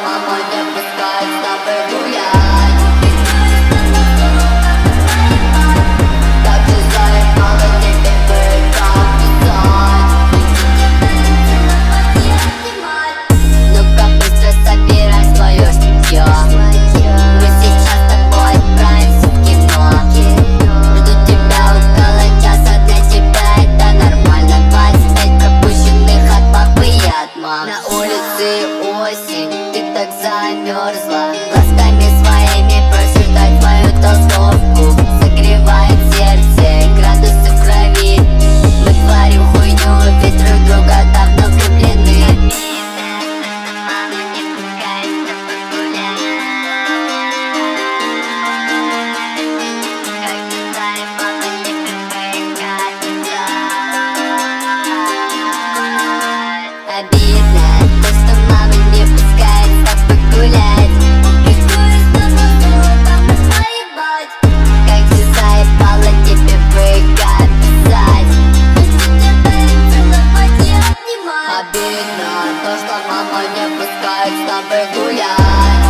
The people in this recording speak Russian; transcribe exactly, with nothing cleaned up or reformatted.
мама не пускает с тобой гулять. Так же заебало тебе как писать. Ну-ка быстро собирай свое шитье. Мы сейчас с тобой отправимся в кино. Жду тебя около часа, для тебя это нормально. Двадцать пять пропущенных от папы и от мам. На улице осень, ты так замерзла. Глазками своими просишь дать мою толстовку. Согревает сердце, градусы в крови. Мы творим хуйню, ведь друг друга давно влюблены. Мама не пускает с тобой гулять. Как ты заебала тебе как писать. Обидно то, что мама не пускает с тобой гулять. Какую с тобой было там поебать. Как же заебало тебе как писать. Обидно то, что мама не пускает с тобой гулять.